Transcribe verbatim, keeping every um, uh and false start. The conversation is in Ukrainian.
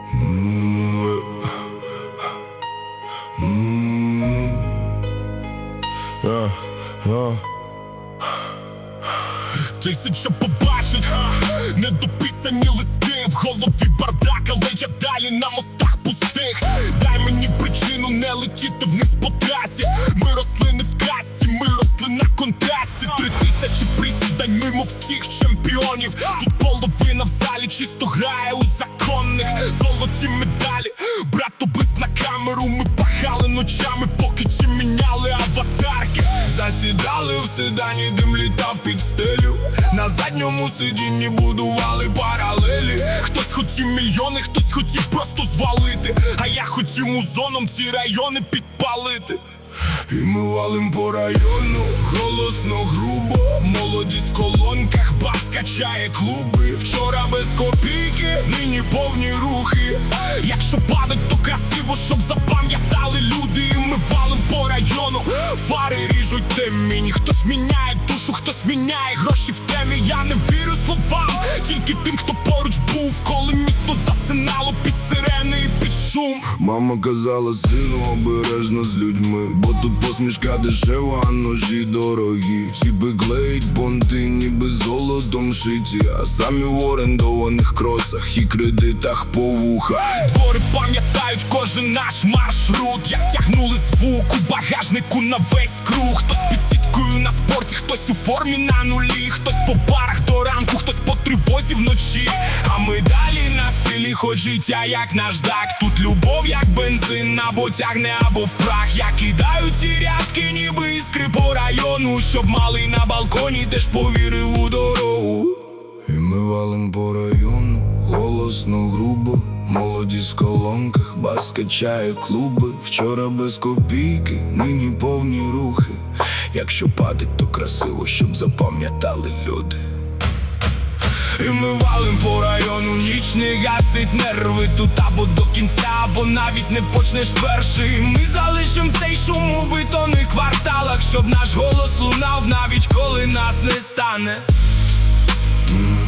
Тисяча побачить недописані листи, в голові бардак, але я далі на мостах пустих. Дай мені причину не летіти вниз по трасі. Ми росли не в касті, ми росли на контрасті. Три тисячі присідань мимо всіх чемпіонів. Тут половина в залі чисто грає у законних. Золоті медалі, брато блиск на камеру. Ми пахали ночами, поки ті міняли аватарки. Засідали в седані, дим літав під стелю. На задньому сидінні будували паралелі. Хтось хотів мільйони, хтось хотів просто звалити. А я хотів музоном ці райони підпалити. І ми валим по району, голосно, грубо. Молодість в колонках, бас качає клуби. Вчора без копійки, нині повні рухи. Якщо падать, то красиво, щоб запам'ятали люди. І ми валим по району, фари ріжуть темінь. Хтось міняє душу, хтось міняє гроші в темі. Я не вірю словам, тільки тим, хто поруч був, коли місто засинало під сирени і під шум. Мама казала, сину, обережно з людьми, бо тут посмішка дешева, а ножі дорогі. Ціпи клеїть понти, ніби золотом шиті, а самі в орендованих кросах і кредитах по вуха. Двори пам'ятають кожен наш маршрут, як тягнули звук у багажнику на весь круг. Хтось під сіткою на спорті, хтось у формі на нулі. Хтось по барах до ранку, хтось по тривозі вночі. А ми далі на стилі, хоч життя як наждак. Тут любов як бензин, або тягне, або в прах. Я кидаю ці рядки, ніби іскри по району, щоб малий на балконі теж повірив у дорогу. І ми валим по району, голосно, грубо. Молодість в колонках, бас качає клуби. Вчора без копійки, нині повні рухи. Якщо падать, то красиво, щоб запам'ятали люди. І ми валим по району, ніч не гасить нерви. Тут або до кінця, або навіть не почнеш перший. Ми залишим цей шум у бетонних кварталах, щоб наш голос лунав, навіть коли нас не стане. mm.